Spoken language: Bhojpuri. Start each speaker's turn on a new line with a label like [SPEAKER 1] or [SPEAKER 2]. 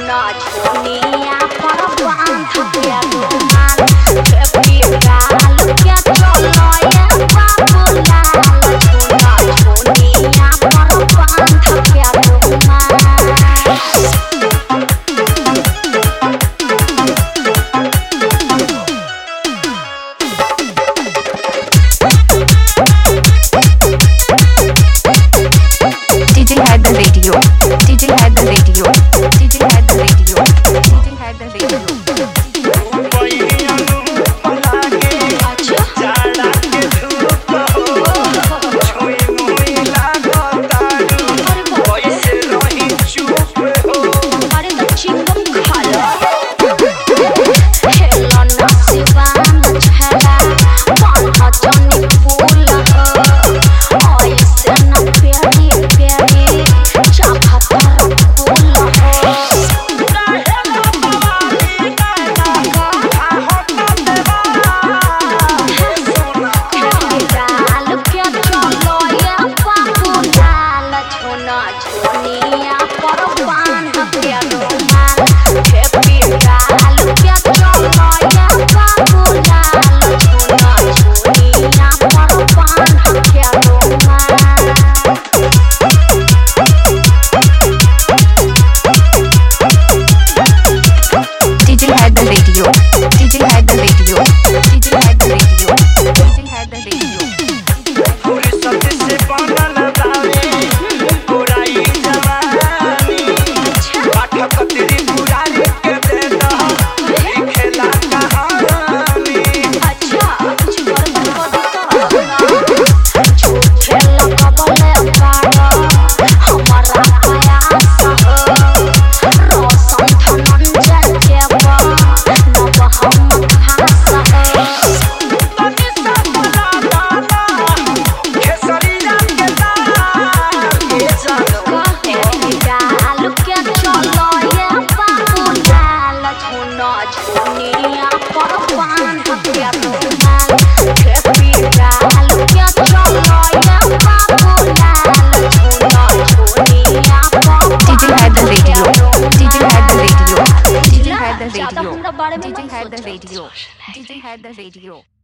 [SPEAKER 1] छोना छोनिया पर बांध के रुमाल के गाल के चलो ये बाबूलाल छोना छोनिया पर बांध के रुमाल
[SPEAKER 2] DJ had the radio. DJ had the radio. DJ had the radio. DJ had the radio. DJ had the radio. DJ had the radio.